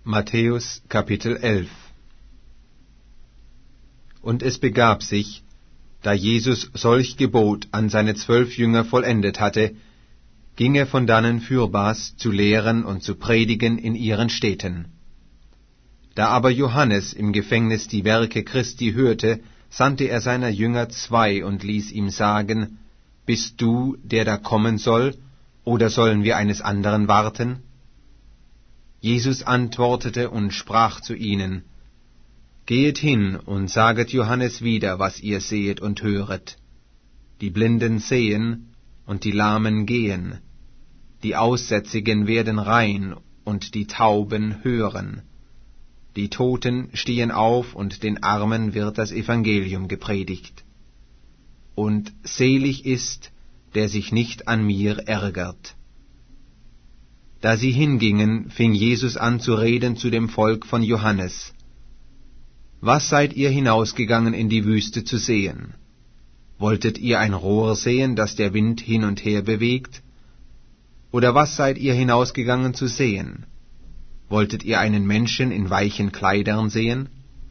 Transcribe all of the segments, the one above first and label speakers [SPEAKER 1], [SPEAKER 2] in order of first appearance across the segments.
[SPEAKER 1] Matthäus Kapitel 11. Und es begab sich, da Jesus solch Gebot an seine 12 Jünger vollendet hatte, ging er von dannen fürbars zu lehren und zu predigen in ihren Städten. Da aber Johannes im Gefängnis die Werke Christi hörte, sandte er seiner Jünger 2 und ließ ihm sagen: Bist du, der da kommen soll, oder sollen wir eines anderen warten? Jesus antwortete und sprach zu ihnen: Gehet hin und saget Johannes wieder, was ihr sehet und höret. Die Blinden sehen und die Lahmen gehen, die Aussätzigen werden rein und die Tauben hören. Die Toten stehen auf und den Armen wird das Evangelium gepredigt. Und selig ist, der sich nicht an mir ärgert. Da sie hingingen, fing Jesus an zu reden zu dem Volk von Johannes: Was seid ihr hinausgegangen in die Wüste zu sehen? Wolltet ihr ein Rohr sehen, das der Wind hin und her bewegt? Oder was seid ihr hinausgegangen zu sehen? Wolltet ihr einen Menschen in weichen Kleidern sehen?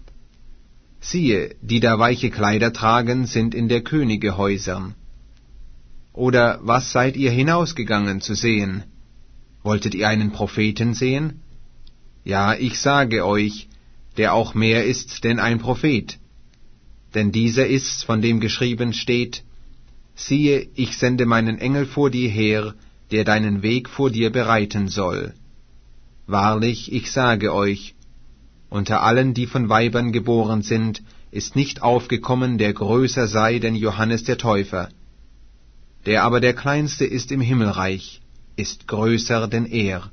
[SPEAKER 1] Siehe, die da weiche Kleider tragen, sind in der Könige Häusern. Oder was seid ihr hinausgegangen zu sehen? Wolltet ihr einen Propheten sehen? Ja, ich sage euch, der auch mehr ist denn ein Prophet. Denn dieser ist's, von dem geschrieben steht: Siehe, ich sende meinen Engel vor dir her, der deinen Weg vor dir bereiten soll. Wahrlich, ich sage euch, unter allen, die von Weibern geboren sind, ist nicht aufgekommen, der größer sei denn Johannes der Täufer. Der aber der Kleinste ist im Himmelreich, ist größer denn er.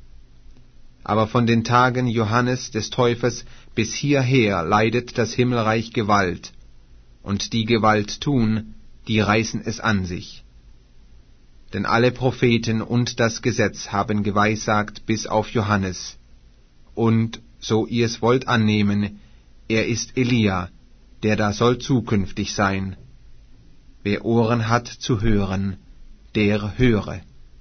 [SPEAKER 1] Aber von den Tagen Johannes des Täufers bis hierher leidet das Himmelreich Gewalt, und die Gewalt tun, die reißen es an sich. Denn alle Propheten und das Gesetz haben geweissagt bis auf Johannes. Und, so ihr es wollt annehmen, er ist Elia, der da soll zukünftig sein. Wer Ohren hat zu hören, der höre.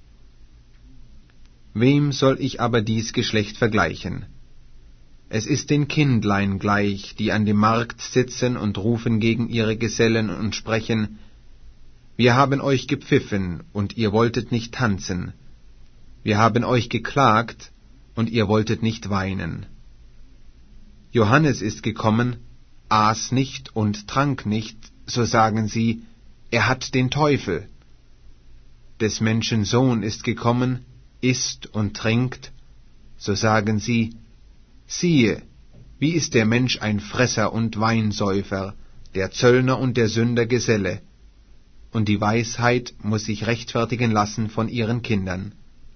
[SPEAKER 1] Wem soll ich aber dies Geschlecht vergleichen? Es ist den Kindlein gleich, die an dem Markt sitzen und rufen gegen ihre Gesellen und sprechen: Wir haben euch gepfiffen, und ihr wolltet nicht tanzen. Wir haben euch geklagt, und ihr wolltet nicht weinen. Johannes ist gekommen, aß nicht und trank nicht, so sagen sie, er hat den Teufel. Des Menschen Sohn ist gekommen, isst und trinkt, so sagen sie, siehe, wie ist der Mensch ein Fresser und Weinsäufer, der Zöllner und der Sünder Geselle, und die Weisheit muß sich rechtfertigen lassen von ihren Kindern.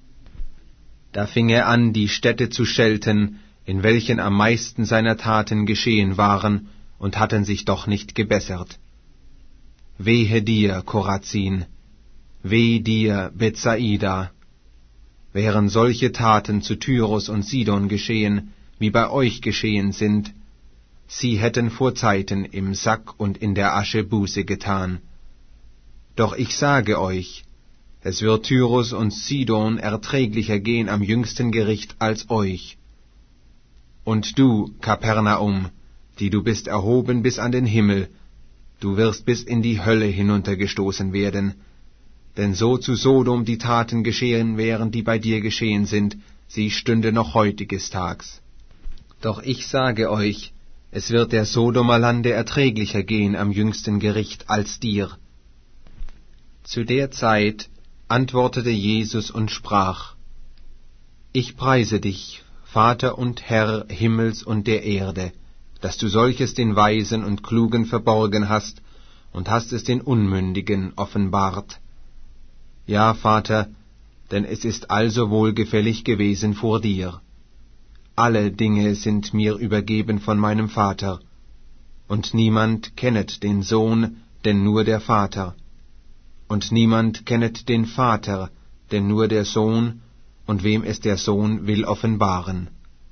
[SPEAKER 1] Da fing er an, die Städte zu schelten, in welchen am meisten seiner Taten geschehen waren, und hatten sich doch nicht gebessert. Wehe dir, Chorazin! Weh dir, Bethsaida! Wären solche Taten zu Tyrus und Sidon geschehen, wie bei euch geschehen sind, sie hätten vor Zeiten im Sack und in der Asche Buße getan. Doch ich sage euch, es wird Tyrus und Sidon erträglicher gehen am jüngsten Gericht als euch. Und du, Kapernaum, die du bist erhoben bis an den Himmel, du wirst bis in die Hölle hinuntergestoßen werden. Denn so zu Sodom die Taten geschehen wären, die bei dir geschehen sind, sie stünde noch heutiges Tags. Doch ich sage euch, es wird der Sodomer Lande erträglicher gehen am jüngsten Gericht als dir. Zu der Zeit antwortete Jesus und sprach: Ich preise dich, Vater und Herr Himmels und der Erde, dass du solches den Weisen und Klugen verborgen hast und hast es den Unmündigen offenbart. Ja, Vater, denn es ist also wohlgefällig gewesen vor dir. Alle Dinge sind mir übergeben von meinem Vater, und niemand kennet den Sohn, denn nur der Vater. Und niemand kennet den Vater, denn nur der Sohn, und wem es der Sohn will offenbaren.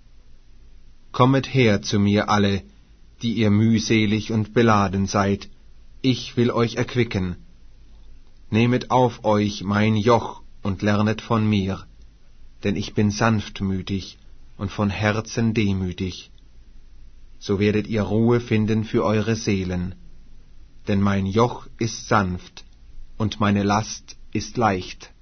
[SPEAKER 1] Kommet her zu mir alle, die ihr mühselig und beladen seid, ich will euch erquicken. Nehmet auf euch mein Joch und lernet von mir, denn ich bin sanftmütig und von Herzen demütig. So werdet ihr Ruhe finden für eure Seelen. Denn mein Joch ist sanft und meine Last ist leicht.